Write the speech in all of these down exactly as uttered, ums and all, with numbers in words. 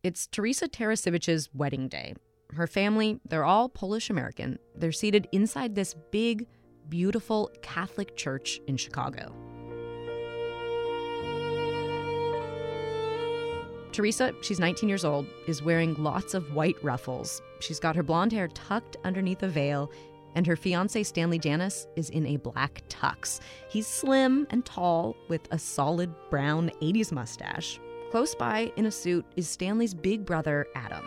It's Teresa Tarasiewicz' wedding day. Her family, they're all Polish-American. They're seated inside this big, beautiful Catholic church in Chicago. Teresa, she's nineteen years old, is wearing lots of white ruffles. She's got her blonde hair tucked underneath a veil, and her fiancé, Stanley Janis, is in a black tux. He's slim and tall with a solid brown eighties mustache. Close by, in a suit, is Stanley's big brother, Adam.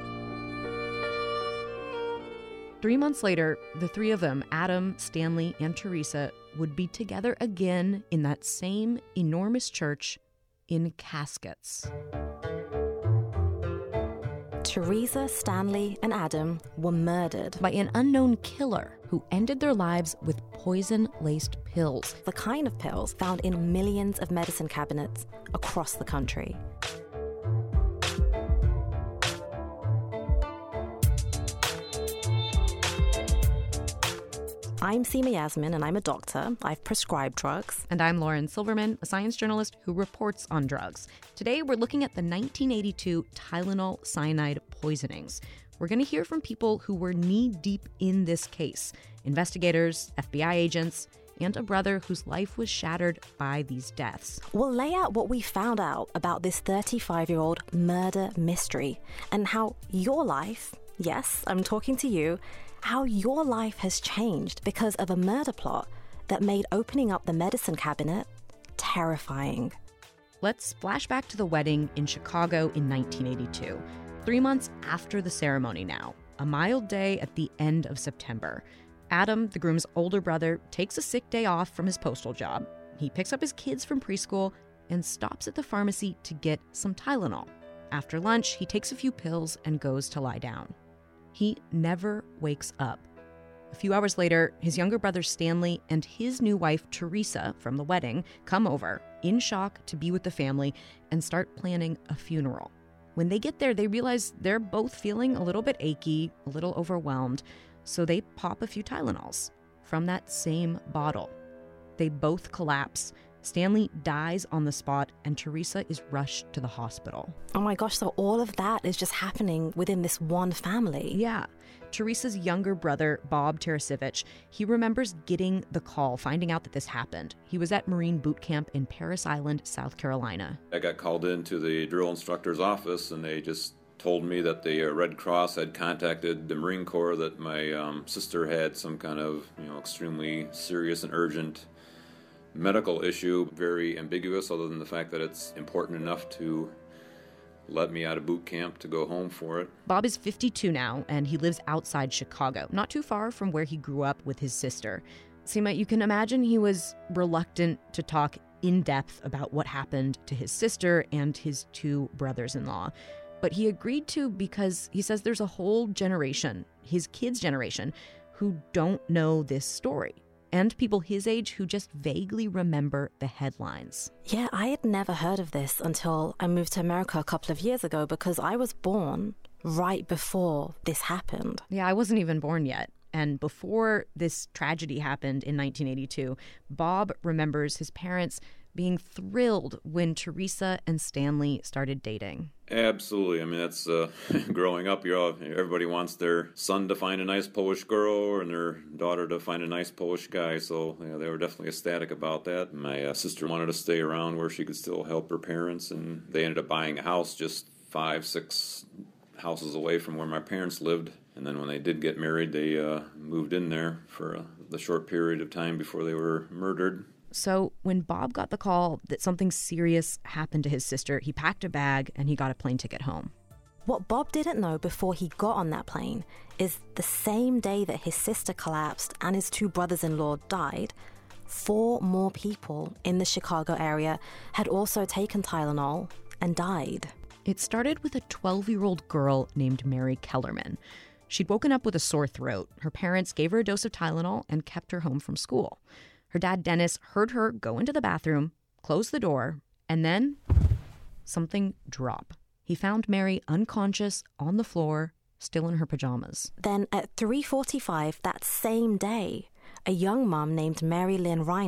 Three months later, the three of them, Adam, Stanley, and Teresa, would be together again in that same enormous church in caskets. Teresa, Stanley, and Adam were murdered by an unknown killer who ended their lives with poison-laced pills. The kind of pills found in millions of medicine cabinets across the country. I'm Seema Yasmin, and I'm a doctor. I've prescribed drugs. And I'm Lauren Silverman, a science journalist who reports on drugs. Today, we're looking at the nineteen eighty-two Tylenol cyanide poisonings. We're going to hear from people who were knee-deep in this case. Investigators, F B I agents, and a brother whose life was shattered by these deaths. We'll lay out what we found out about this thirty-five-year-old murder mystery and how your life, yes, I'm talking to you, how your life has changed because of a murder plot that made opening up the medicine cabinet terrifying. Let's flash back to the wedding in Chicago in nineteen eighty-two. Three months after the ceremony now, a mild day at the end of September. Adam, the groom's older brother, takes a sick day off from his postal job. He picks up his kids from preschool and stops at the pharmacy to get some Tylenol. After lunch, he takes a few pills and goes to lie down. He never wakes up. A few hours later, his younger brother Stanley and his new wife Teresa from the wedding come over, in shock, to be with the family and start planning a funeral. When they get there, they realize they're both feeling a little bit achy, a little overwhelmed, so they pop a few Tylenols from that same bottle. They both collapse. Stanley dies on the spot, and Teresa is rushed to the hospital. Oh my gosh, so all of that is just happening within this one family? Yeah. Teresa's younger brother, Bob Tarasiewicz, he remembers getting the call, finding out that this happened. He was at Marine boot camp in Parris Island, South Carolina. I got called into the drill instructor's office, and they just told me that the Red Cross had contacted the Marine Corps, that my um, sister had some kind of, you know, extremely serious and urgent medical issue, very ambiguous other than the fact that it's important enough to let me out of boot camp to go home for it. Bob is fifty-two now, and he lives outside Chicago, not too far from where he grew up with his sister. Seema, you can imagine he was reluctant to talk in depth about what happened to his sister and his two brothers-in-law. But he agreed to because he says there's a whole generation, his kids' generation, who don't know this story. And people his age who just vaguely remember the headlines. Yeah, I had never heard of this until I moved to America a couple of years ago because I was born right before this happened. Yeah, I wasn't even born yet. And before this tragedy happened in nineteen eighty-two, Bob remembers his parents being thrilled when Teresa and Stanley started dating. Absolutely. I mean, that's uh, growing up, you know, everybody wants their son to find a nice Polish girl and their daughter to find a nice Polish guy. So you know, they were definitely ecstatic about that. My uh, sister wanted to stay around where she could still help her parents, and they ended up buying a house just five, six houses away from where my parents lived. And then when they did get married, they uh, moved in there for uh, the short period of time before they were murdered. So when Bob got the call that something serious happened to his sister, he packed a bag and he got a plane ticket home. What Bob didn't know before he got on that plane is the same day that his sister collapsed and his two brothers-in-law died, four more people in the Chicago area had also taken Tylenol and died. It started with a twelve-year-old girl named Mary Kellerman. She'd woken up with a sore throat. Her parents gave her a dose of Tylenol and kept her home from school. Her dad, Dennis, heard her go into the bathroom, close the door, and then something drop. He found Mary unconscious on the floor, still in her pajamas. Then at three forty-five that same day, a young mom named Mary Lynn Reiner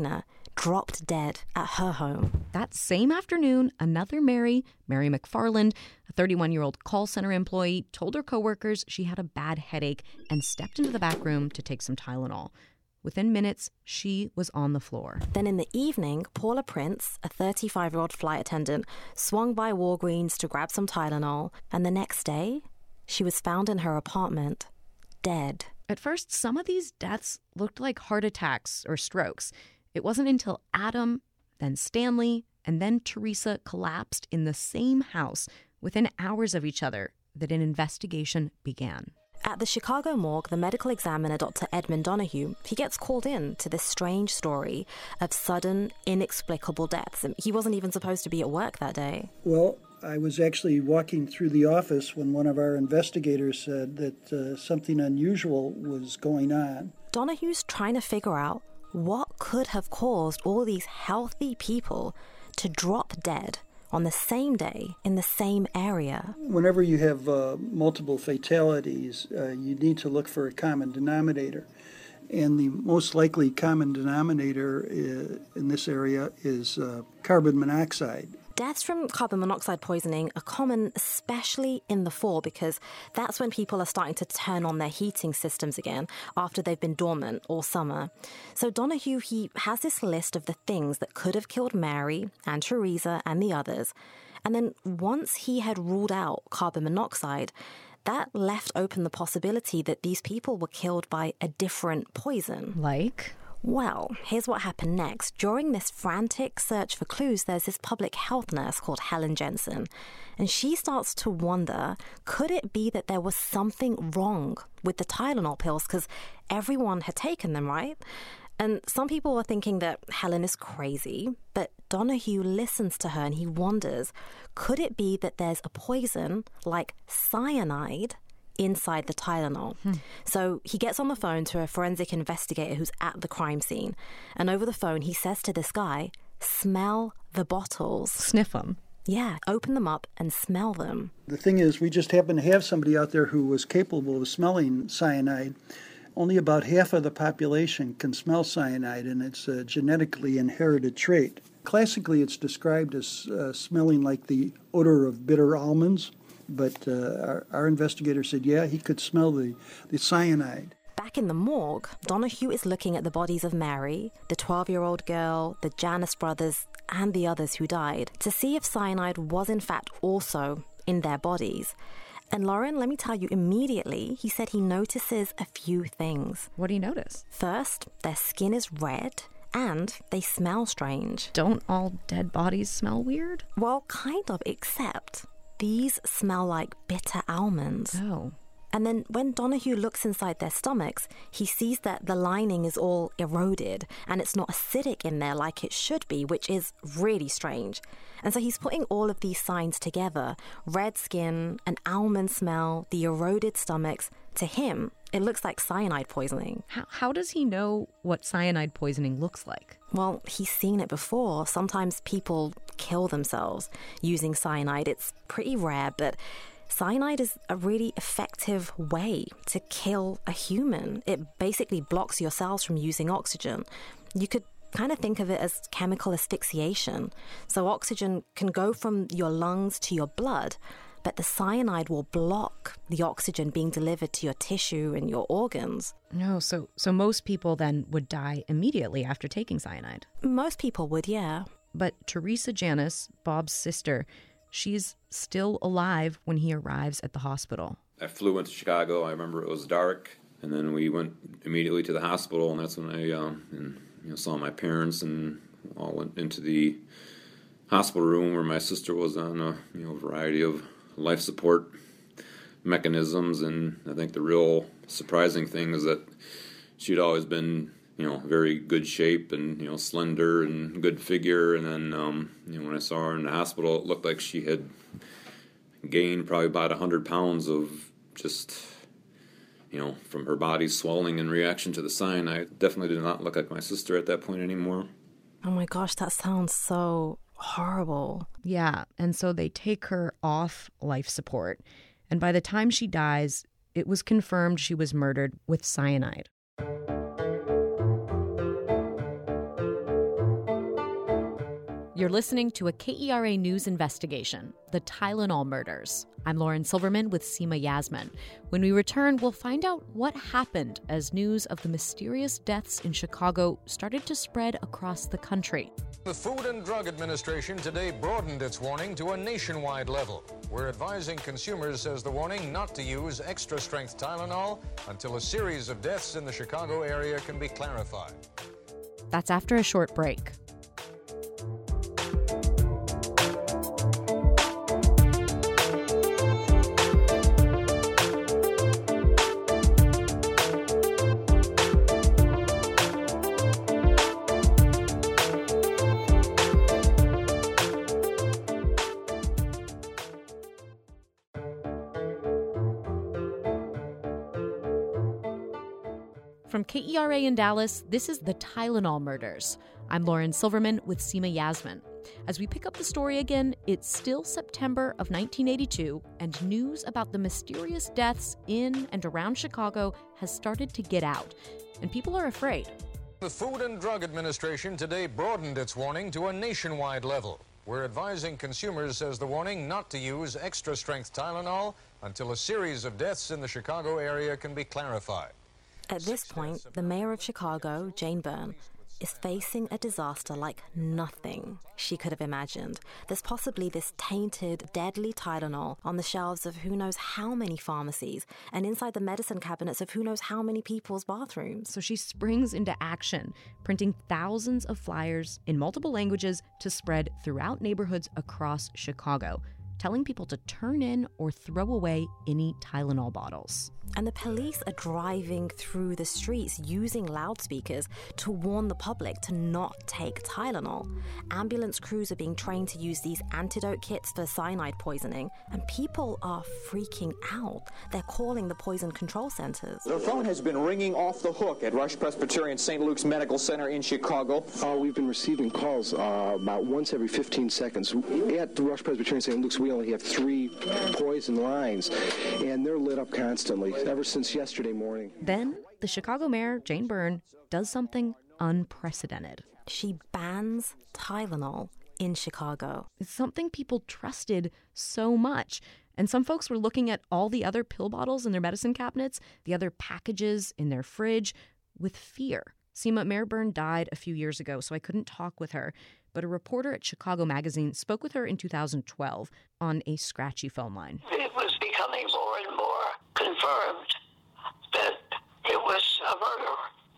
dropped dead at her home. That same afternoon, another Mary, Mary McFarland, a thirty-one-year-old call center employee, told her coworkers she had a bad headache and stepped into the back room to take some Tylenol. Within minutes, she was on the floor. Then in the evening, Paula Prince, a thirty-five-year-old flight attendant, swung by Walgreens to grab some Tylenol, and the next day, she was found in her apartment, dead. At first, some of these deaths looked like heart attacks or strokes. It wasn't until Adam, then Stanley, and then Teresa collapsed in the same house within hours of each other that an investigation began. At the Chicago morgue, the medical examiner, Doctor Edmund Donahue, he gets called in to this strange story of sudden, inexplicable deaths. He wasn't even supposed to be at work that day. Well, I was actually walking through the office when one of our investigators said that uh, something unusual was going on. Donahue's trying to figure out what could have caused all these healthy people to drop dead on the same day in the same area. Whenever you have uh, multiple fatalities, uh, you need to look for a common denominator. And the most likely common denominator uh, in this area is uh, carbon monoxide. Deaths from carbon monoxide poisoning are common, especially in the fall, because that's when people are starting to turn on their heating systems again after they've been dormant all summer. So Donahue, he has this list of the things that could have killed Mary and Teresa and the others. And then once he had ruled out carbon monoxide, that left open the possibility that these people were killed by a different poison. Like? Well, here's what happened next. During this frantic search for clues, there's this public health nurse called Helen Jensen, and she starts to wonder, could it be that there was something wrong with the Tylenol pills? Because everyone had taken them, right? And some people were thinking that Helen is crazy, but Donahue listens to her and he wonders, could it be that there's a poison like cyanide inside the Tylenol? Hmm. So he gets on the phone to a forensic investigator who's at the crime scene. And over the phone, he says to this guy, smell the bottles. Sniff them. Yeah, open them up and smell them. The thing is, we just happen to have somebody out there who was capable of smelling cyanide. Only about half of the population can smell cyanide, and it's a genetically inherited trait. Classically, it's described as uh, smelling like the odor of bitter almonds. But uh, our, our investigator said, yeah, he could smell the, the cyanide. Back in the morgue, Donahue is looking at the bodies of Mary, the twelve-year-old girl, the Janus brothers, and the others who died, to see if cyanide was in fact also in their bodies. And Lauren, let me tell you, immediately, he said he notices a few things. What do you notice? First, their skin is red, and they smell strange. Don't all dead bodies smell weird? Well, kind of, except these smell like bitter almonds. Oh. And then when Donahue looks inside their stomachs, he sees that the lining is all eroded and it's not acidic in there like it should be, which is really strange. And so he's putting all of these signs together, red skin, an almond smell, the eroded stomachs. To him, it looks like cyanide poisoning. How, how does he know what cyanide poisoning looks like? Well, he's seen it before. Sometimes people kill themselves using cyanide. It's pretty rare, but cyanide is a really effective way to kill a human. It basically blocks your cells from using oxygen. You could kind of think of it as chemical asphyxiation. So oxygen can go from your lungs to your blood, but the cyanide will block the oxygen being delivered to your tissue and your organs. No, so so most people then would die immediately after taking cyanide. Most people would, yeah. But Teresa Janus, Bob's sister, she's still alive when he arrives at the hospital. I flew into Chicago. I remember it was dark, and then we went immediately to the hospital, and that's when I um, and, you know, saw my parents and all went into the hospital room where my sister was on a you know variety of life support mechanisms. And I think the real surprising thing is that she'd always been you know very good shape and you know slender and good figure, and then um, you know when I saw her in the hospital, it looked like she had gained probably about a hundred pounds of just you know from her body swelling in reaction to the cyanide. Definitely did not look like my sister at that point anymore. Oh my gosh, that sounds so horrible. Yeah, and so they take her off life support, and by the time she dies, it was confirmed she was murdered with cyanide. You're listening to a K E R A News investigation, the Tylenol murders. I'm Lauren Silverman with Seema Yasmin. When we return, we'll find out what happened as news of the mysterious deaths in Chicago started to spread across the country. The Food and Drug Administration today broadened its warning to a nationwide level. We're advising consumers, says the warning, not to use extra-strength Tylenol until a series of deaths in the Chicago area can be clarified. That's after a short break. From K E R A in Dallas, this is the Tylenol murders. I'm Lauren Silverman with Seema Yasmin. As we pick up the story again, it's still September of nineteen eighty-two, and news about the mysterious deaths in and around Chicago has started to get out, and people are afraid. The Food and Drug Administration today broadened its warning to a nationwide level. We're advising consumers, says the warning, not to use extra-strength Tylenol until a series of deaths in the Chicago area can be clarified. At this point, the mayor of Chicago, Jane Byrne, is facing a disaster like nothing she could have imagined. There's possibly this tainted, deadly Tylenol on the shelves of who knows how many pharmacies and inside the medicine cabinets of who knows how many people's bathrooms. So she springs into action, printing thousands of flyers in multiple languages to spread throughout neighborhoods across Chicago, telling people to turn in or throw away any Tylenol bottles. And the police are driving through the streets using loudspeakers to warn the public to not take Tylenol. Ambulance crews are being trained to use these antidote kits for cyanide poisoning, and people are freaking out. They're calling the poison control centers. The phone has been ringing off the hook at Rush Presbyterian Saint Luke's Medical Center in Chicago. Uh, we've been receiving calls uh, about once every fifteen seconds. At the Rush Presbyterian Saint Luke's, we only have three poison lines, and they're lit up constantly ever since yesterday morning. Then the Chicago mayor, Jane Byrne, does something unprecedented. She bans Tylenol in Chicago. It's something people trusted so much. And some folks were looking at all the other pill bottles in their medicine cabinets, the other packages in their fridge, with fear. Seema, Mayor Byrne died a few years ago, so I couldn't talk with her. But a reporter at Chicago Magazine spoke with her in two thousand twelve on a scratchy phone line. It was becoming more and more confirmed that it was a murder,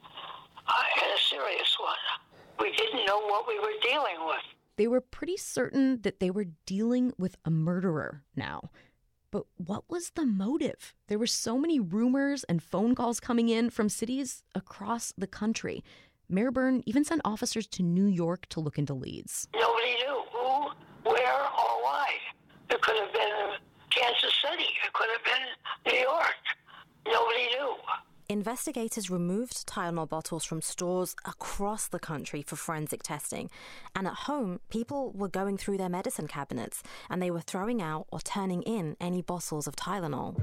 uh, and a serious one. We didn't know what we were dealing with. They were pretty certain that they were dealing with a murderer now. But what was the motive? There were so many rumors and phone calls coming in from cities across the country. Mayor Byrne even sent officers to New York to look into leads. Nobody knew who, where, or why. It could have been Kansas City. It could have been New York. Nobody knew. Investigators removed Tylenol bottles from stores across the country for forensic testing. And at home, people were going through their medicine cabinets and they were throwing out or turning in any bottles of Tylenol.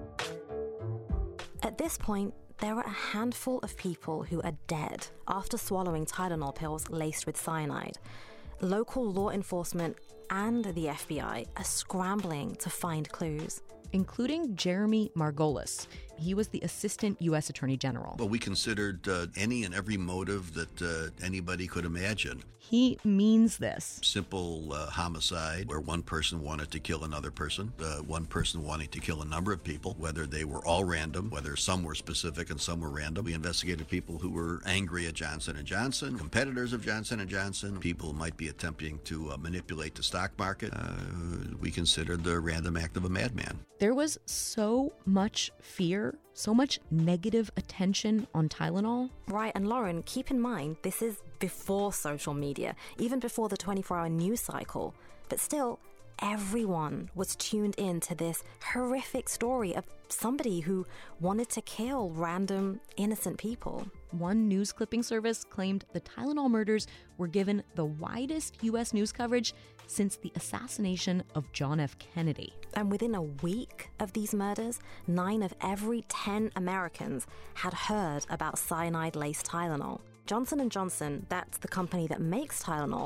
At this point, there are a handful of people who are dead after swallowing Tylenol pills laced with cyanide. Local law enforcement and the F B I are scrambling to find clues, including Jeremy Margolis. He was the assistant U S Attorney General. Well, we considered uh, any and every motive that uh, anybody could imagine. He means this. Simple uh, homicide where one person wanted to kill another person, uh, one person wanting to kill a number of people, whether they were all random, whether some were specific and some were random. We investigated people who were angry at Johnson and Johnson, competitors of Johnson and Johnson, people who might be attempting to uh, manipulate the stock market. Uh, we considered the random act of a madman. There was so much fear, so much negative attention on Tylenol. Right, and Lauren, keep in mind, this is before social media, even before the twenty-four hour news cycle. But still, everyone was tuned in to this horrific story of somebody who wanted to kill random, innocent people. One news clipping service claimed the Tylenol murders were given the widest U S news coverage since the assassination of John F. Kennedy. And within a week of these murders, nine of every ten Americans had heard about cyanide-laced Tylenol. Johnson and Johnson, that's the company that makes Tylenol,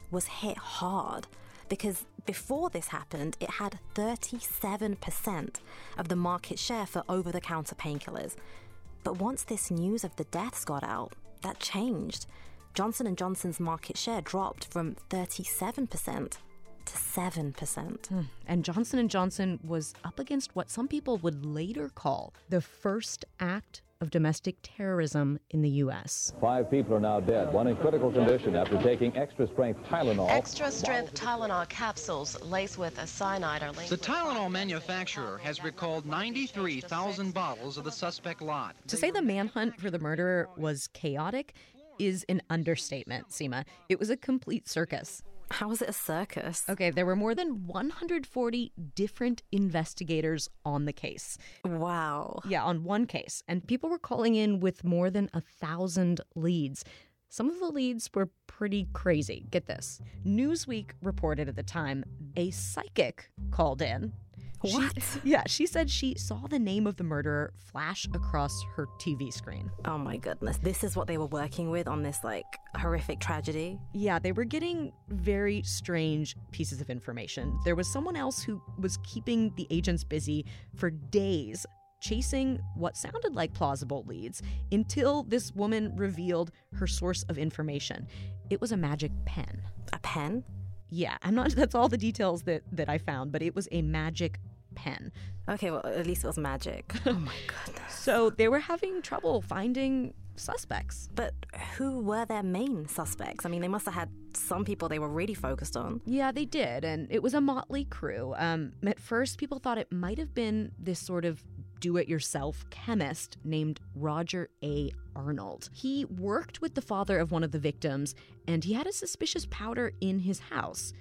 was hit hard because before this happened, it had thirty-seven percent of the market share for over-the-counter painkillers. But once this news of the deaths got out, that changed. Johnson and Johnson's market share dropped from thirty-seven percent to seven percent. Mm. And Johnson and Johnson was up against what some people would later call the first act of domestic terrorism in the U S. Five people are now dead, one in critical condition after taking extra-strength Tylenol. Extra-strength Tylenol capsules laced with a cyanide are linked. The Tylenol manufacturer has recalled ninety-three thousand bottles of the suspect lot. To say the manhunt for the murderer was chaotic is an understatement, Seema. It was a complete circus. How is it a circus? Okay, there were more than one hundred forty different investigators on the case. Wow. Yeah, on one case. And people were calling in with more than a thousand leads. Some of the leads were pretty crazy. Get this. Newsweek reported at the time a psychic called in. What? She, yeah, she said she saw the name of the murderer flash across her T V screen. Oh my goodness. This is what they were working with on this, like, horrific tragedy? Yeah, they were getting very strange pieces of information. There was someone else who was keeping the agents busy for days, chasing what sounded like plausible leads, until this woman revealed her source of information. It was a magic pen. A pen? Yeah, I'm not, that's all the details that, that I found, but it was a magic pen. Okay, well, at least it was magic. Oh my goodness. So they were having trouble finding suspects. But who were their main suspects? I mean, they must have had some people they were really focused on. Yeah, they did, and it was a motley crew. Um, at first, people thought it might have been this sort of do-it-yourself chemist named Roger A. Arnold. He worked with the father of one of the victims, and he had a suspicious powder in his house.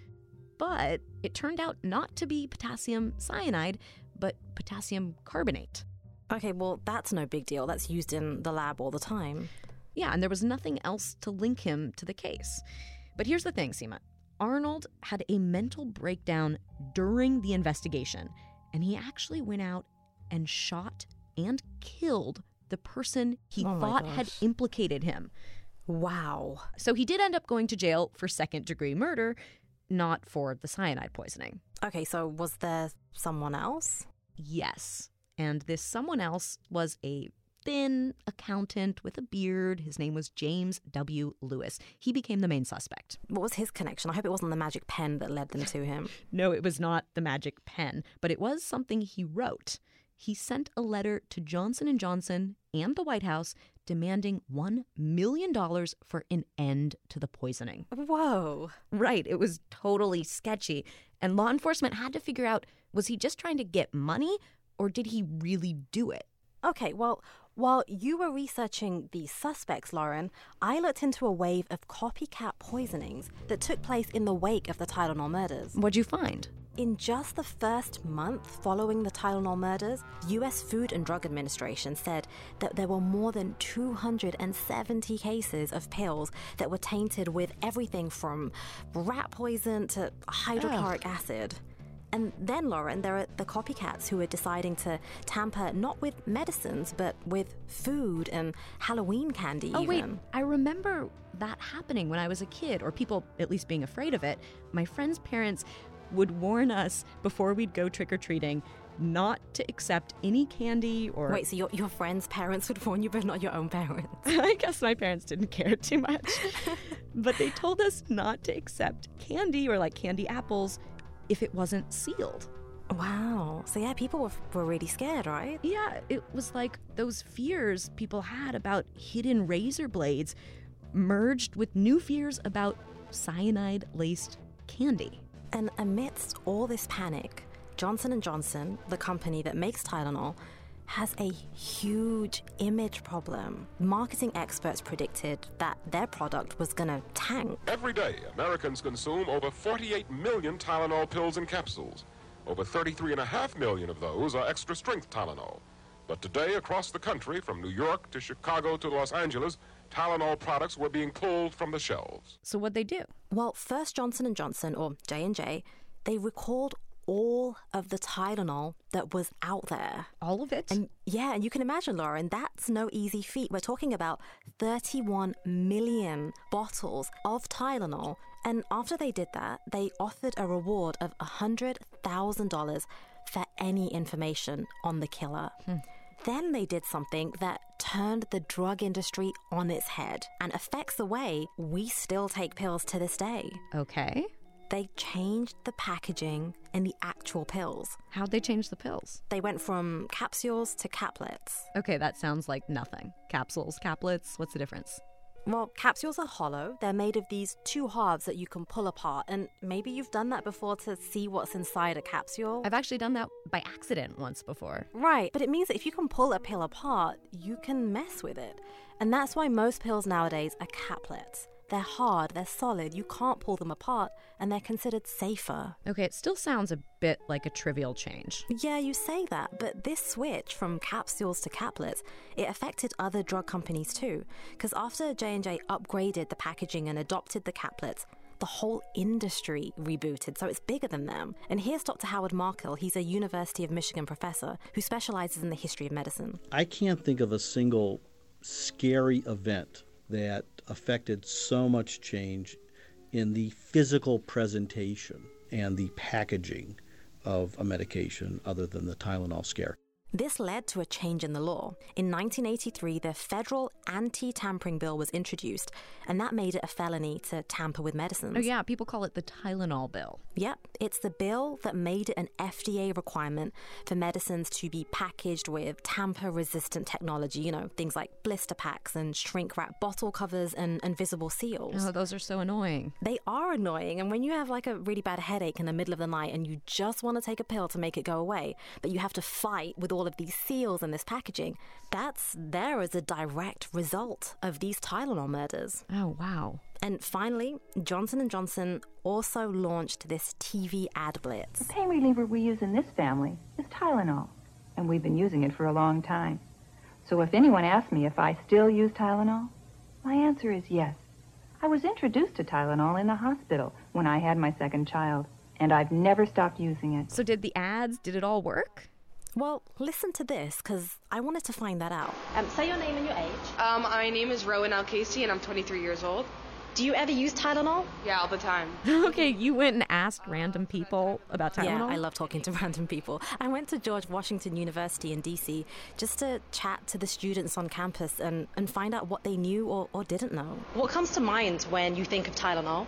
But it turned out not to be potassium cyanide, but potassium carbonate. Okay, well, that's no big deal. That's used in the lab all the time. Yeah, and there was nothing else to link him to the case. But here's the thing, Seema. Arnold had a mental breakdown during the investigation, and he actually went out and shot and killed the person he oh thought had implicated him. Wow. So he did end up going to jail for second-degree murder, not for the cyanide poisoning. Okay, so was there someone else? Yes. And this someone else was a thin accountant with a beard. His name was James W. Lewis. He became the main suspect. What was his connection? I hope it wasn't the magic pen that led them to him. No, it was not the magic pen, but it was something he wrote. He sent a letter to Johnson and Johnson and the White House demanding one million dollars for an end to the poisoning. Whoa. Right. It was totally sketchy. And law enforcement had to figure out, was he just trying to get money or did he really do it? Okay, well, while you were researching these suspects, Lauren, I looked into a wave of copycat poisonings that took place in the wake of the Tylenol murders. What'd you find? In just the first month following the Tylenol murders, U S Food and Drug Administration said that there were more than two hundred seventy cases of pills that were tainted with everything from rat poison to hydrochloric Ugh. acid. And then, Lauren, there are the copycats who are deciding to tamper not with medicines, but with food and Halloween candy oh, even. wait, I remember that happening when I was a kid, or people at least being afraid of it. My friends' parents would warn us before we'd go trick-or-treating not to accept any candy or... Wait, so your, your friends' parents would warn you, but not your own parents? I guess my parents didn't care too much. But they told us not to accept candy or like candy apples if it wasn't sealed. Wow. So yeah, people were, were really scared, right? Yeah, it was like those fears people had about hidden razor blades merged with new fears about cyanide-laced candy. And amidst all this panic, Johnson and Johnson, the company that makes Tylenol, has a huge image problem. Marketing experts predicted that their product was going to tank. Every day, Americans consume over forty-eight million Tylenol pills and capsules. Over thirty-three and a half million of those are extra-strength Tylenol. But today, across the country, from New York to Chicago to Los Angeles, Tylenol products were being pulled from the shelves. So what'd they do? Well, first Johnson and Johnson, or J and J, they recalled all of the Tylenol that was out there. All of it? And yeah, and you can imagine, Lauren, that's no easy feat. We're talking about thirty-one million bottles of Tylenol. And after they did that, they offered a reward of one hundred thousand dollars for any information on the killer. Hmm. Then they did something that turned the drug industry on its head and affects the way we still take pills to this day. Okay. They changed the packaging and the actual pills. How'd they change the pills? They went from capsules to caplets. Okay, that sounds like nothing. Capsules, caplets, what's the difference? Well, capsules are hollow. They're made of these two halves that you can pull apart. And maybe you've done that before to see what's inside a capsule. I've actually done that by accident once before. Right, but it means that if you can pull a pill apart, you can mess with it. And that's why most pills nowadays are caplets. They're hard, they're solid, you can't pull them apart, and they're considered safer. Okay, it still sounds a bit like a trivial change. Yeah, you say that, but this switch from capsules to caplets, it affected other drug companies too. Because after J and J upgraded the packaging and adopted the caplets, the whole industry rebooted, so it's bigger than them. And here's Doctor Howard Markell. He's a University of Michigan professor who specializes in the history of medicine. I can't think of a single scary event that affected so much change in the physical presentation and the packaging of a medication other than the Tylenol scare. This led to a change in the law. In nineteen eighty-three, the federal anti-tampering bill was introduced, and that made it a felony to tamper with medicines. Oh yeah, people call it the Tylenol bill. Yep, it's the bill that made it an F D A requirement for medicines to be packaged with tamper-resistant technology, you know, things like blister packs and shrink-wrap bottle covers and, and visible seals. Oh, those are so annoying. They are annoying, and when you have like a really bad headache in the middle of the night and you just want to take a pill to make it go away, but you have to fight with all of these seals and this packaging, that's there as a direct result of these Tylenol murders. Oh, wow. And finally, Johnson and Johnson also launched this T V ad blitz. The pain reliever we use in this family is Tylenol, and we've been using it for a long time. So if anyone asks me if I still use Tylenol, my answer is yes. I was introduced to Tylenol in the hospital when I had my second child, and I've never stopped using it. So did the ads, did it all work? Well, listen to this, because I wanted to find that out. Um, say your name and your age. Um, my name is Rowan Al-Casey, and I'm twenty-three years old. Do you ever use Tylenol? Yeah, all the time. Okay, you went and asked random people about Tylenol? Yeah, I love talking to random people. I went to George Washington University in D C just to chat to the students on campus and, and find out what they knew or, or didn't know. What comes to mind when you think of Tylenol?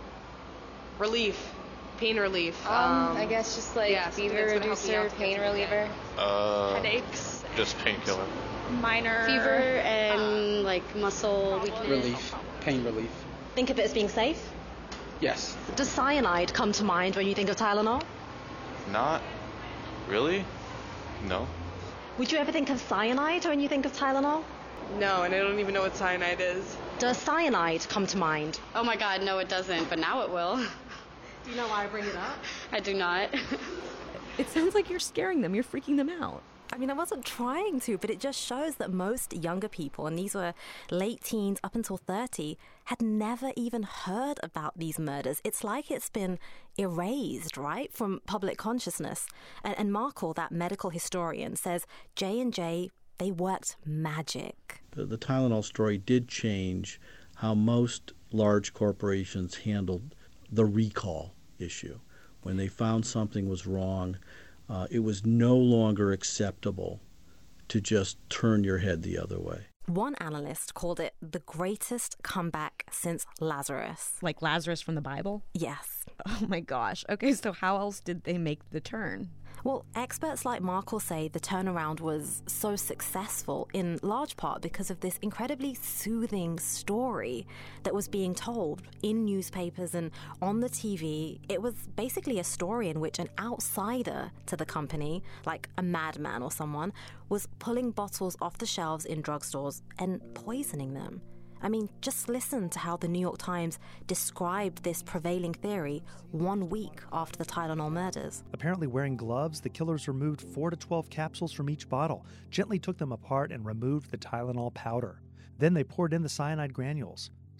Relief. Pain relief. Um, um, I guess just like yeah, fever reducer, pain reliever. Uh, Headaches. Just painkiller. Minor. Fever and uh, like muscle weakness. Relief. Pain relief. Think of it as being safe? Yes. Does cyanide come to mind when you think of Tylenol? Not really. No. Would you ever think of cyanide when you think of Tylenol? No, and I don't even know what cyanide is. Does cyanide come to mind? Oh my god, no it doesn't, but now it will. Do you know why I bring it up? I do not. It sounds like you're scaring them. You're freaking them out. I mean, I wasn't trying to, but it just shows that most younger people, and these were late teens up until thirty, had never even heard about these murders. It's like it's been erased, right, from public consciousness. And, and Markell, that medical historian, says J and J, they worked magic. The, the Tylenol story did change how most large corporations handled the recall issue. When they found something was wrong, uh, it was no longer acceptable to just turn your head the other way. One analyst called it the greatest comeback since Lazarus. Like Lazarus from the Bible? Yes. Oh my gosh. Okay, so how else did they make the turn? Well, experts like Markell say the turnaround was so successful in large part because of this incredibly soothing story that was being told in newspapers and on the T V. It was basically a story in which an outsider to the company, like a madman or someone, was pulling bottles off the shelves in drugstores and poisoning them. I mean, just listen to how the New York Times described this prevailing theory one week after the Tylenol murders. Apparently wearing gloves, the killers removed four to twelve capsules from each bottle, gently took them apart and removed the Tylenol powder. Then they poured in the cyanide granules.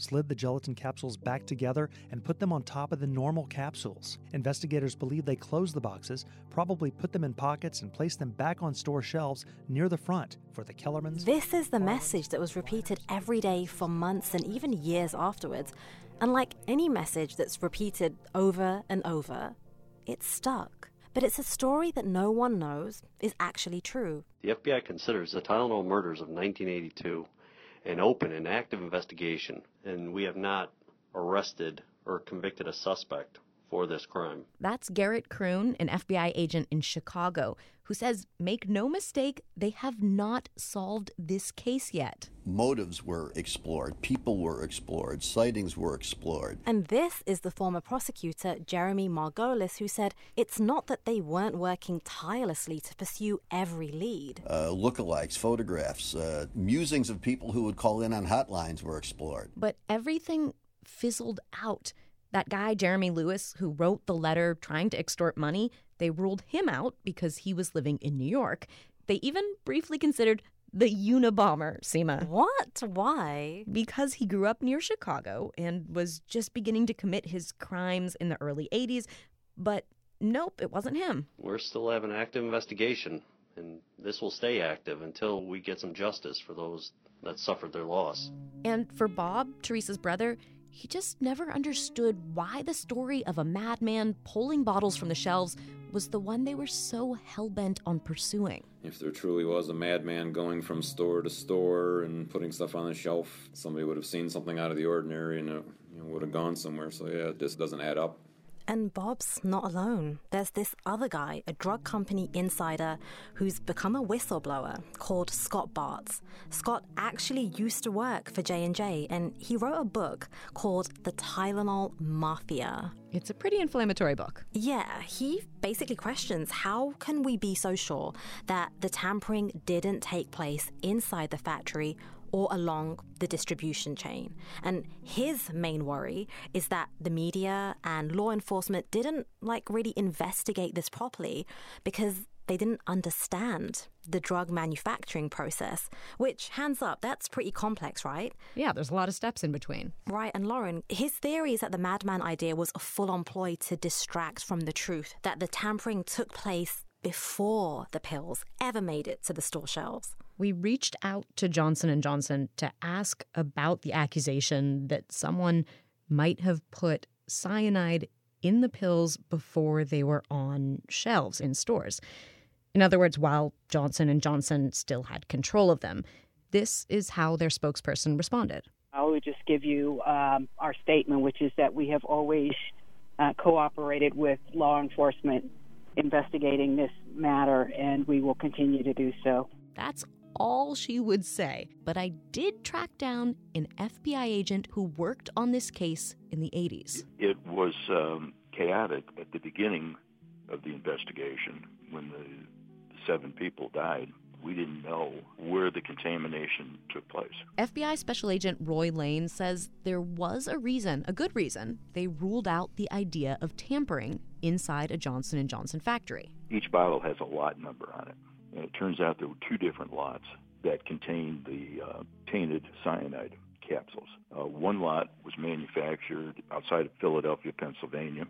slid the gelatin capsules back together, and put them on top of the normal capsules. Investigators believe they closed the boxes, probably put them in pockets, and placed them back on store shelves near the front for the Kellermans. This is the message that was repeated every day for months and even years afterwards. And like any message that's repeated over and over, it stuck. But it's a story that no one knows is actually true. The F B I considers the Tylenol murders of nineteen eighty-two an open and active investigation, and we have not arrested or convicted a suspect for this crime. That's Garrett Kroon, an F B I agent in Chicago, who says, make no mistake, they have not solved this case yet. Motives were explored, people were explored, sightings were explored. And this is the former prosecutor, Jeremy Margolis, who said it's not that they weren't working tirelessly to pursue every lead. Uh, lookalikes, photographs, uh, musings of people who would call in on hotlines were explored. But everything fizzled out. That guy, Jeremy Lewis, who wrote the letter trying to extort money, they ruled him out because he was living in New York. They even briefly considered the Unabomber, Seema. What? Why? Because he grew up near Chicago and was just beginning to commit his crimes in the early eighties. But nope, it wasn't him. We're still having an active investigation, and this will stay active until we get some justice for those that suffered their loss. And for Bob, Teresa's brother, he just never understood why the story of a madman pulling bottles from the shelves was the one they were so hell-bent on pursuing. If there truly was a madman going from store to store and putting stuff on the shelf, somebody would have seen something out of the ordinary and it you know, would have gone somewhere. So yeah, this doesn't add up. And Bob's not alone. There's this other guy, a drug company insider, who's become a whistleblower called Scott Bartz. Scott actually used to work for J and J, and he wrote a book called The Tylenol Mafia. It's a pretty inflammatory book. Yeah, he basically questions how can we be so sure that the tampering didn't take place inside the factory or along the distribution chain. And his main worry is that the media and law enforcement didn't like really investigate this properly because they didn't understand the drug manufacturing process, which, hands up, that's pretty complex, right? Yeah, there's a lot of steps in between. Right, and Lauren, his theory is that the madman idea was a full-on ploy to distract from the truth, that the tampering took place before the pills ever made it to the store shelves. We reached out to Johnson and Johnson to ask about the accusation that someone might have put cyanide in the pills before they were on shelves in stores. In other words, while Johnson and Johnson still had control of them. This is how their spokesperson responded. I would just give you um, our statement, which is that we have always uh, cooperated with law enforcement investigating this matter, and we will continue to do so. That's all she would say. But I did track down an F B I agent who worked on this case in the eighties. It was um, chaotic at the beginning of the investigation when the seven people died. We didn't know where the contamination took place. F B I Special Agent Roy Lane says there was a reason, a good reason, they ruled out the idea of tampering inside a Johnson and Johnson factory. Each bottle has a lot number on it. And it turns out there were two different lots that contained the uh, tainted cyanide capsules. Uh, one lot was manufactured outside of Philadelphia, Pennsylvania,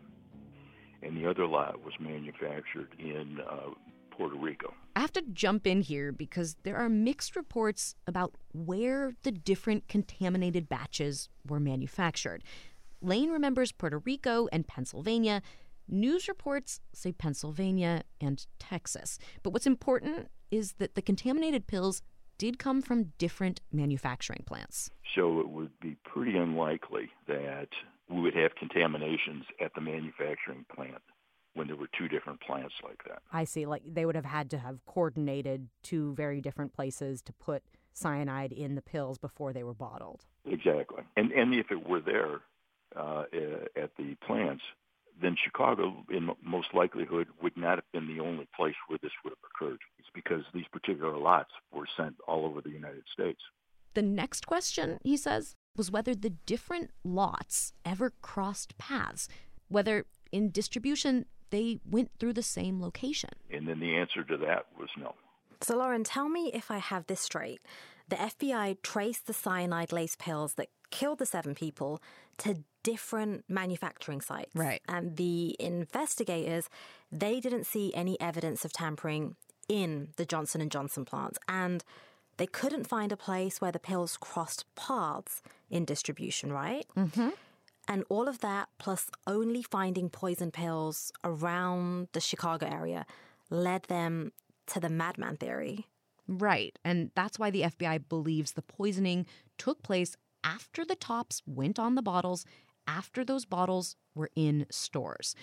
and the other lot was manufactured in uh, Puerto Rico. I have to jump in here because there are mixed reports about where the different contaminated batches were manufactured. Lane remembers Puerto Rico and Pennsylvania. News reports say Pennsylvania and Texas. But what's important is that the contaminated pills did come from different manufacturing plants. So it would be pretty unlikely that we would have contaminations at the manufacturing plant when there were two different plants like that. I see. Like they would have had to have coordinated two very different places to put cyanide in the pills before they were bottled. Exactly. And and if it were there uh, at the plants, then Chicago, in most likelihood, would not have been the only place where this would have occurred. It's because these particular lots were sent all over the United States. The next question, he says, was whether the different lots ever crossed paths, whether in distribution they went through the same location. And then the answer to that was no. So, Lauren, tell me if I have this straight. The F B I traced the cyanide-laced pills that killed the seven people to different manufacturing sites. Right. And the investigators, they didn't see any evidence of tampering in the Johnson and Johnson plants, and they couldn't find a place where the pills crossed paths in distribution, right? Mm-hmm. And all of that, plus only finding poison pills around the Chicago area, led them to the madman theory. Right. And that's why the F B I believes the poisoning took place after the tops went on the bottles, after those bottles were in stores.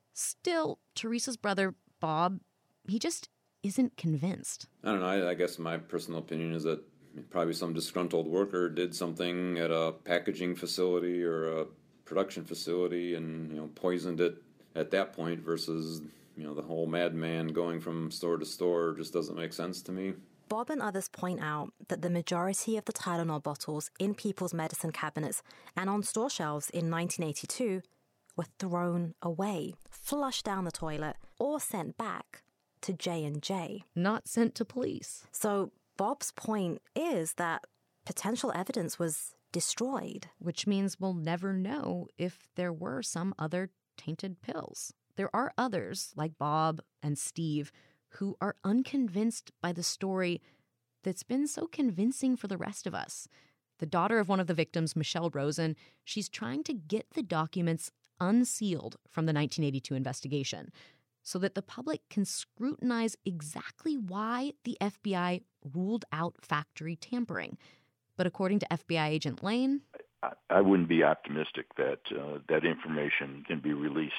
Still, Teresa's brother, Bob, he just isn't convinced. I don't know. I, I guess my personal opinion is that probably some disgruntled worker did something at a packaging facility or a production facility and, you know, poisoned it at that point versus, you know, the whole madman going from store to store just doesn't make sense to me. Bob and others point out that the majority of the Tylenol bottles in people's medicine cabinets and on store shelves in nineteen eighty-two were thrown away, flushed down the toilet, or sent back to J and J. Not sent to police. So Bob's point is that potential evidence was destroyed. Which means we'll never know if there were some other tainted pills. There are others, like Bob and Steve, who are unconvinced by the story that's been so convincing for the rest of us. The daughter of one of the victims, Michelle Rosen, she's trying to get the documents unsealed from the nineteen eighty-two investigation so that the public can scrutinize exactly why the F B I ruled out factory tampering. But according to F B I agent Lane, I, I wouldn't be optimistic that uh, that information can be released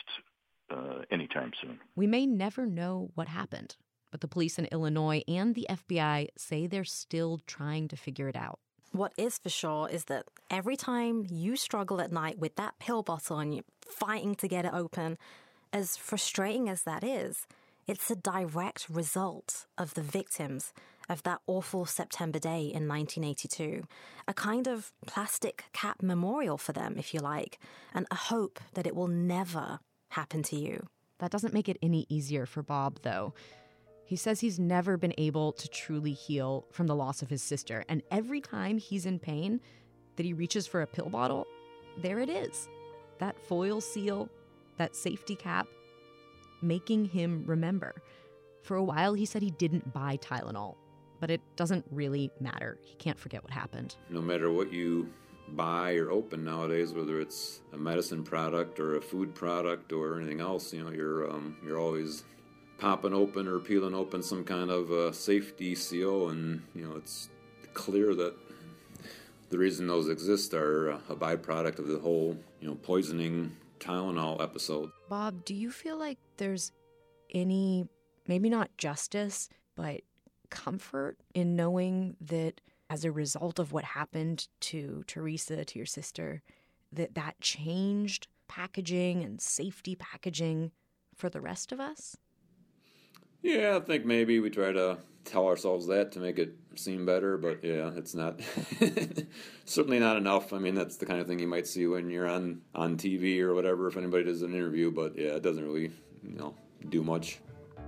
uh, anytime soon. We may never know what happened, but the police in Illinois and the F B I say they're still trying to figure it out. What is for sure is that every time you struggle at night with that pill bottle and you're fighting to get it open, as frustrating as that is, it's a direct result of the victims of that awful September day in nineteen eighty-two. A kind of plastic cap memorial for them, if you like, and a hope that it will never happen to you. That doesn't make it any easier for Bob, though. He says he's never been able to truly heal from the loss of his sister, and every time he's in pain that he reaches for a pill bottle, there it is. That foil seal, that safety cap, making him remember. For a while, he said he didn't buy Tylenol, but it doesn't really matter. He can't forget what happened. No matter what you buy or open nowadays, whether it's a medicine product or a food product or anything else, you know, you're um, you're always popping open or peeling open some kind of uh, safety seal, and you know it's clear that the reason those exist are uh, a byproduct of the whole, you know, poisoning Tylenol episode. Bob, do you feel like there's any, maybe not justice, but comfort in knowing that as a result of what happened to Teresa, to your sister, that that changed packaging and safety packaging for the rest of us? Yeah, I think maybe we try to tell ourselves that to make it seem better, but yeah, it's not, certainly not enough. I mean, that's the kind of thing you might see when you're on, on T V or whatever, if anybody does an interview, but yeah, it doesn't really, you know, do much.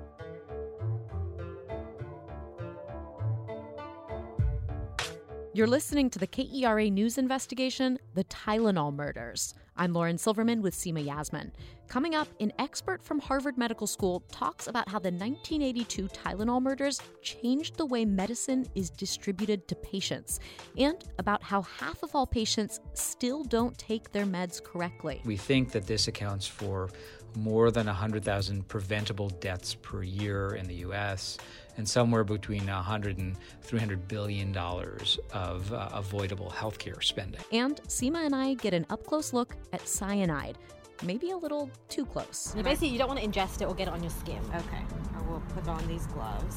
You're listening to the K E R A News investigation, The Tylenol Murders. I'm Lauren Silverman with Seema Yasmin. Coming up, an expert from Harvard Medical School talks about how the nineteen eighty-two Tylenol murders changed the way medicine is distributed to patients, and about how half of all patients still don't take their meds correctly. We think that this accounts for more than one hundred thousand preventable deaths per year in the U S, and somewhere between one hundred and three hundred billion dollars of uh, avoidable healthcare spending. And Seema and I get an up-close look at cyanide. Maybe a little too close. You basically, you don't want to ingest it or get it on your skin. Okay. I will put on these gloves.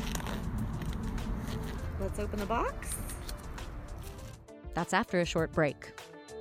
Let's open the box. That's after a short break.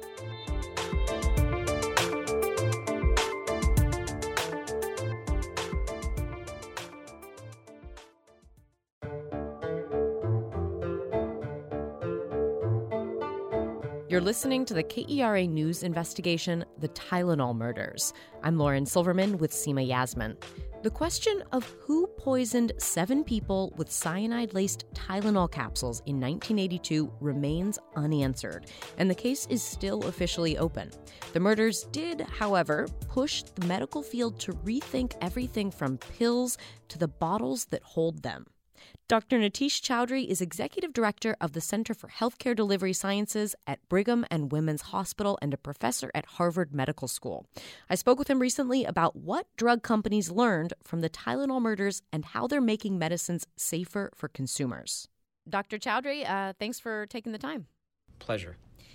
You're listening to the K E R A News investigation, The Tylenol Murders. I'm Lauren Silverman with Seema Yasmin. The question of who poisoned seven people with cyanide-laced Tylenol capsules in nineteen eighty-two remains unanswered, and the case is still officially open. The murders did, however, push the medical field to rethink everything from pills to the bottles that hold them. Doctor Nitish Chowdhury is executive director of the Center for Healthcare Delivery Sciences at Brigham and Women's Hospital and a professor at Harvard Medical School. I spoke with him recently about what drug companies learned from the Tylenol murders and how they're making medicines safer for consumers. Doctor Chowdhury, uh, thanks for taking the time. Pleasure.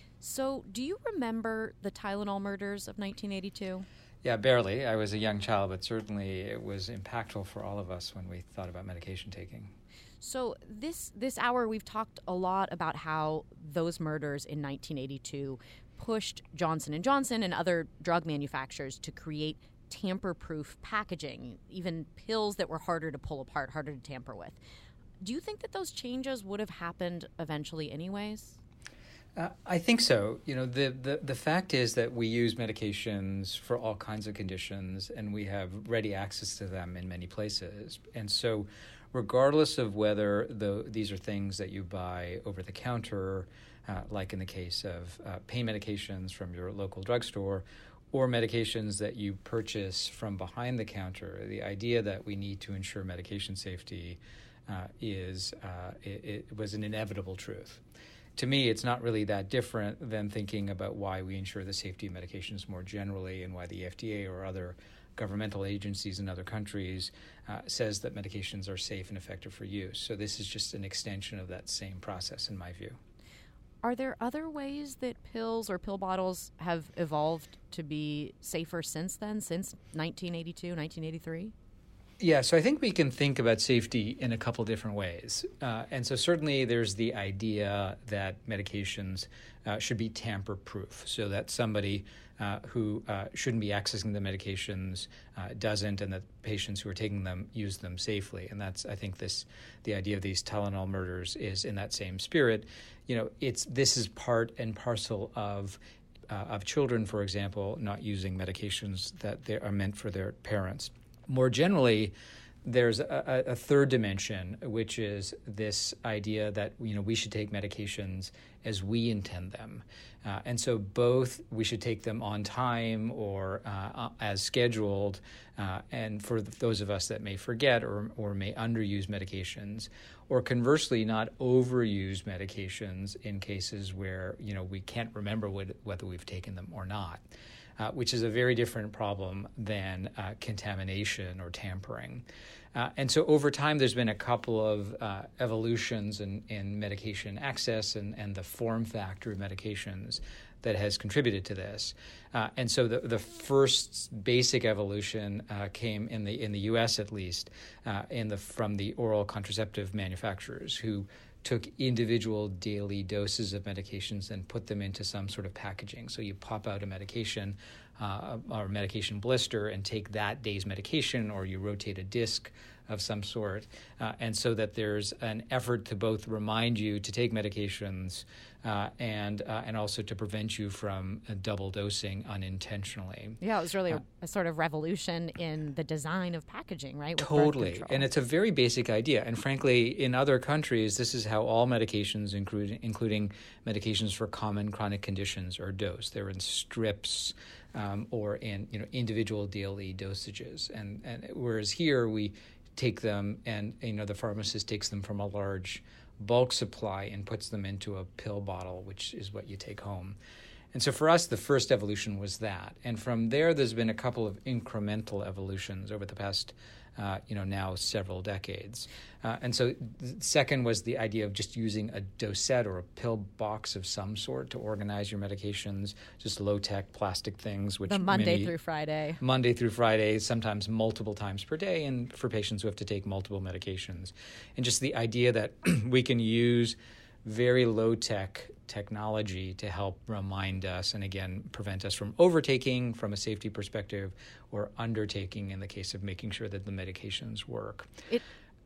So, do you remember the Tylenol murders of nineteen eighty-two? Yeah, barely. I was a young child, but certainly it was impactful for all of us when we thought about medication taking. So this this hour, we've talked a lot about how those murders in nineteen eighty-two pushed Johnson and Johnson and other drug manufacturers to create tamper-proof packaging, even pills that were harder to pull apart, harder to tamper with. Do you think that those changes would have happened eventually anyways? Uh, I think so. You know, the, the, the fact is that we use medications for all kinds of conditions, and we have ready access to them in many places. And so regardless of whether the, these are things that you buy over the counter, uh, like in the case of uh, pain medications from your local drugstore, or medications that you purchase from behind the counter, the idea that we need to ensure medication safety uh, is uh, it, it was an inevitable truth. To me, it's not really that different than thinking about why we ensure the safety of medications more generally and why the F D A or other governmental agencies in other countries uh, says that medications are safe and effective for use. So this is just an extension of that same process, in my view. Are there other ways that pills or pill bottles have evolved to be safer since then, since nineteen eighty-two, nineteen eighty-three? Yeah, so I think we can think about safety in a couple different ways. Uh, and so certainly there's the idea that medications uh, should be tamper-proof, so that somebody uh, who uh, shouldn't be accessing the medications uh, doesn't, and that patients who are taking them use them safely. And that's, I think, this the idea of these Tylenol murders is in that same spirit. You know, it's this is part and parcel of uh, of children, for example, not using medications that they are meant for their parents. More generally, there's a, a third dimension, which is this idea that, you know, we should take medications as we intend them. Uh, and so both we should take them on time or uh, as scheduled, uh, and for those of us that may forget or, or may underuse medications, or conversely not overuse medications in cases where, you know, we can't remember what, whether we've taken them or not. Uh, which is a very different problem than uh, contamination or tampering. Uh, and so over time, there's been a couple of uh, evolutions in, in medication access and, and the form factor of medications that has contributed to this. Uh, and so the, the first basic evolution uh, came in the in the U S at least uh, in the from the oral contraceptive manufacturers who took individual daily doses of medications and put them into some sort of packaging. So you pop out a medication uh, or a medication blister and take that day's medication, or you rotate a disc of some sort. Uh, and so that there's an effort to both remind you to take medications uh, and uh, and also to prevent you from uh, double dosing unintentionally. Yeah, it was really uh, a, a sort of revolution in the design of packaging, right? With totally. And it's a very basic idea. And frankly, in other countries, this is how all medications, including, including medications for common chronic conditions, are dosed. They're in strips um, or in, you know, individual daily dosages. And, and whereas here we take them and, you know, the pharmacist takes them from a large bulk supply and puts them into a pill bottle, which is what you take home. And so for us, the first evolution was that. And from there, there's been a couple of incremental evolutions over the past, uh, you know, now several decades. Uh, and so the second was the idea of just using a dosette or a pill box of some sort to organize your medications, just low-tech plastic things. Which the Monday many, through Friday. Monday through Friday, sometimes multiple times per day, and for patients who have to take multiple medications. And just the idea that we can use very low-tech technology to help remind us and, again, prevent us from overtaking from a safety perspective or undertaking in the case of making sure that the medications work. It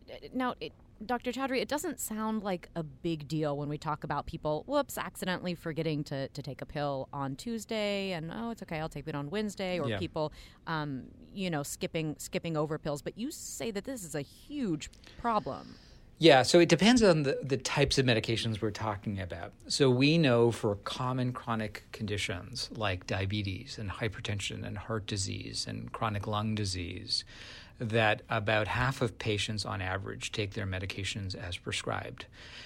now, it, Doctor Chowdhury, it doesn't sound like a big deal when we talk about people, whoops, accidentally forgetting to, to take a pill on Tuesday, and oh, it's okay, I'll take it on Wednesday, or Yeah. people, um, you know, skipping skipping over pills. But you say that this is a huge problem. Yeah, so it depends on the, the types of medications we're talking about. So we know for common chronic conditions like diabetes and hypertension and heart disease and chronic lung disease that about half of patients on average take their medications as prescribed.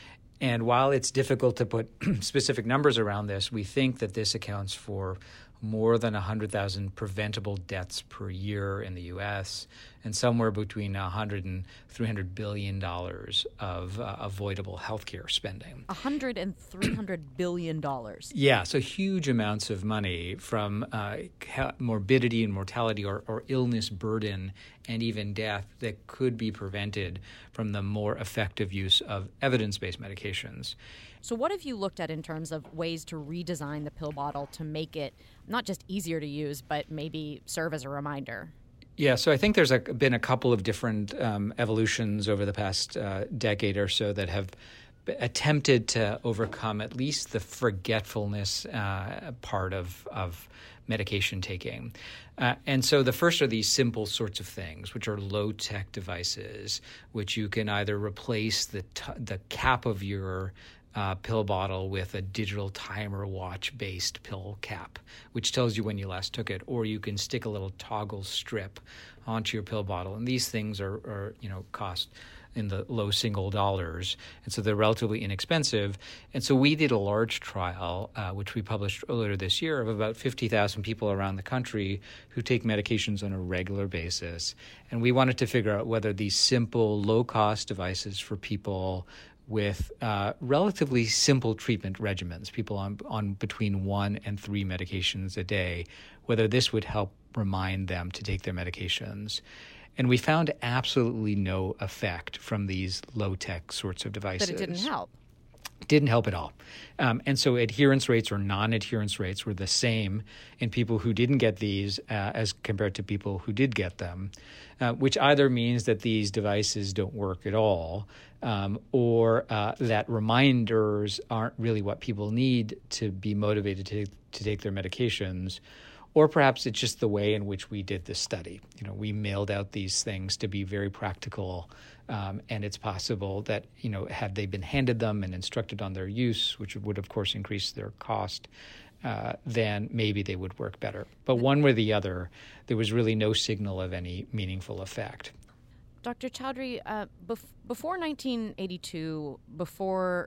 And while it's difficult to put specific numbers around this, we think that this accounts for more than one hundred thousand preventable deaths per year in the U S and somewhere between one hundred and three hundred billion dollars of uh, avoidable healthcare spending. one hundred and three hundred billion dollars. Yeah, so huge amounts of money from uh, morbidity and mortality or, or illness burden and even death that could be prevented from the more effective use of evidence-based medications. So what have you looked at in terms of ways to redesign the pill bottle to make it not just easier to use, but maybe serve as a reminder? Yeah, so I think there's a, been a couple of different um, evolutions over the past uh, decade or so that have attempted to overcome at least the forgetfulness uh, part of, of medication taking. Uh, and so the first are these simple sorts of things, which are low-tech devices, which you can either replace the t- the cap of your Uh, pill bottle with a digital timer watch-based pill cap, which tells you when you last took it, or you can stick a little toggle strip onto your pill bottle. And these things are, are you know, cost in the low single dollars, and so they're relatively inexpensive. And so we did a large trial, uh, which we published earlier this year, of about fifty thousand people around the country who take medications on a regular basis. And we wanted to figure out whether these simple, low-cost devices for people with uh, relatively simple treatment regimens, people on, on between one and three medications a day, whether this would help remind them to take their medications. And we found absolutely no effect from these low-tech sorts of devices. But it didn't help. Didn't help at all. Um, and so adherence rates or non-adherence rates were the same in people who didn't get these uh, as compared to people who did get them, uh, which either means that these devices don't work at all um, or uh, that reminders aren't really what people need to be motivated to, to take their medications, or perhaps it's just the way in which we did this study. You know, we mailed out these things to be very practical, um, and it's possible that, you know, had they been handed them and instructed on their use, which would, of course, increase their cost, uh, then maybe they would work better. But one way or the other, there was really no signal of any meaningful effect. Doctor Chowdhury, uh, bef- before nineteen eighty-two, before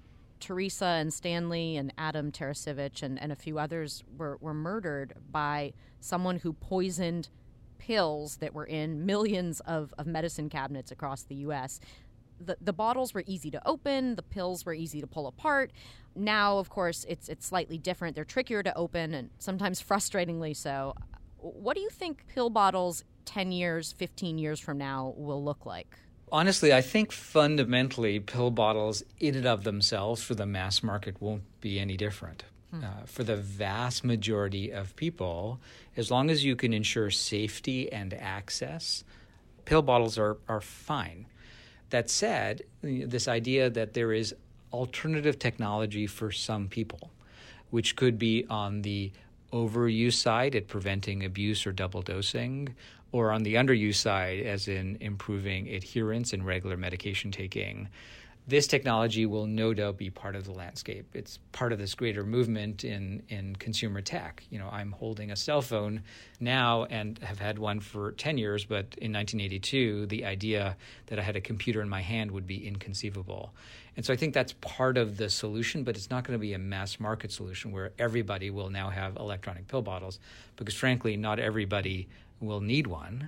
Teresa and Stanley and Adam Tarasevich and, and a few others were, were murdered by someone who poisoned pills that were in millions of, of medicine cabinets across the U S. The, the bottles were easy to open. The pills were easy to pull apart. Now, of course, it's it's slightly different. They're trickier to open and sometimes frustratingly so. What do you think pill bottles ten years, fifteen years from now will look like? Honestly, I think fundamentally pill bottles in and of themselves for the mass market won't be any different. Hmm. Uh, for the vast majority of people, as long as you can ensure safety and access, pill bottles are, are fine. That said, this idea that there is alternative technology for some people, which could be on the overuse side at preventing abuse or double dosing, or on the underuse side as in improving adherence and regular medication taking. This technology will no doubt be part of the landscape. It's part of this greater movement in, in consumer tech. You know, I'm holding a cell phone now and have had one for ten years, but in nineteen eighty-two, the idea that I had a computer in my hand would be inconceivable. And so I think that's part of the solution, but it's not going to be a mass market solution where everybody will now have electronic pill bottles, because frankly, not everybody will need one,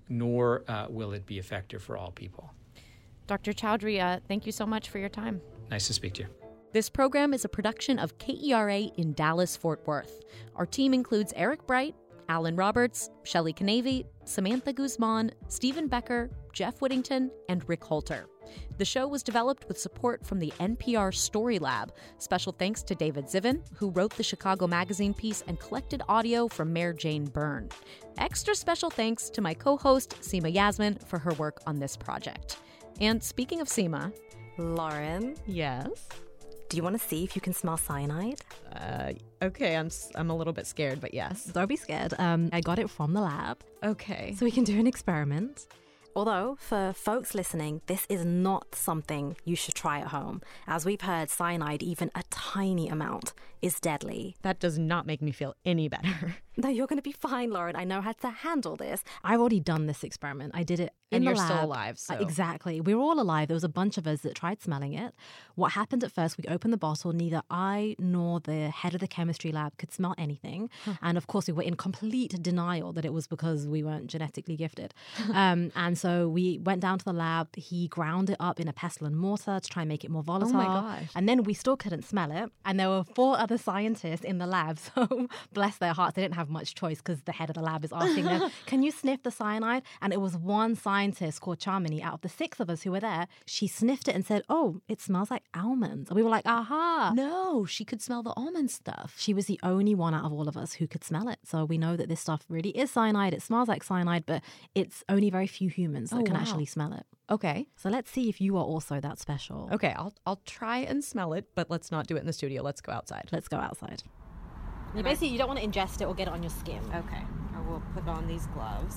nor uh, will it be effective for all people. Doctor Chowdhury, uh, thank you so much for your time. Nice to speak to you. This program is a production of K E R A in Dallas, Fort Worth. Our team includes Eric Bright, Alan Roberts, Shelley Canavy, Samantha Guzman, Stephen Becker, Jeff Whittington, and Rick Holter. The show was developed with support from the N P R Story Lab. Special thanks to David Zivin, who wrote the Chicago Magazine piece and collected audio from Mayor Jane Byrne. Extra special thanks to my co-host, Seema Yasmin, for her work on this project. And speaking of SEMA... Lauren? Yes? Do you want to see if you can smell cyanide? Uh, okay, I'm I'm a little bit scared, but yes. Don't be scared. Um, I got it from the lab. Okay. So we can do an experiment. Although, for folks listening, this is not something you should try at home. As we've heard, cyanide, even a tiny amount, is deadly. That does not make me feel any better. No, you're going to be fine, Lauren. I know how to handle this. I've already done this experiment. I did it in and the you're lab. still alive, so. Uh, exactly. We were all alive. There was a bunch of us that tried smelling it. What happened at first, we opened the bottle. Neither I nor the head of the chemistry lab could smell anything. Huh. And of course, we were in complete denial that it was because we weren't genetically gifted. um, and so we went down to the lab. He ground it up in a pestle and mortar to try and make it more volatile. Oh my gosh. And then we still couldn't smell it. And there were four other scientists in the lab. So bless their hearts, they didn't have much choice because the head of the lab is asking them, can you sniff the cyanide? And it was one scientist called Charmini out of the six of us who were there. She sniffed it and said, oh, it smells like almonds. And we were like, aha. No, she could smell the almond stuff. She was the only one out of all of us who could smell it. So we know that this stuff really is cyanide. It smells like cyanide, but it's only very few humans that oh, can wow. actually smell it. Okay. So let's see if you are also that special. Okay, I'll I'll try and smell it, but let's not do it in the studio. Let's go outside. Let's go outside. You basically, you don't want to ingest it or get it on your skin. Okay. I will put on these gloves.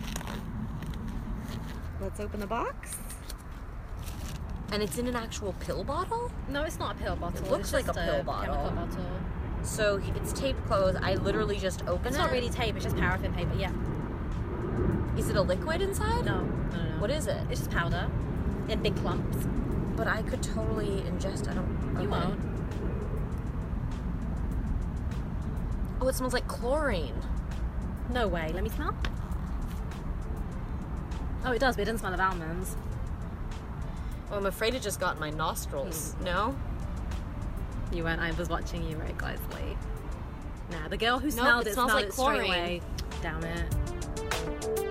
Let's open the box. And it's in an actual pill bottle? No, it's not a pill bottle. It looks it's like a pill bottle. Chemical bottle. So it's taped closed. I literally just open it's it. It's not really tape. It's just paraffin paper. Yeah. Is it a liquid inside? No. No, no, no. What is it? It's just powder in big clumps. But I could totally ingest. I don't. You okay. won't. Oh, it smells like chlorine. No way. Let me smell. Oh, it does, but it doesn't smell of almonds. Well, I'm afraid it just got in my nostrils. Hmm. No? You weren't. I was watching you very closely. Nah, the girl who nope, smelled it, it smells smelled like it chlorine. Straight away. Damn it.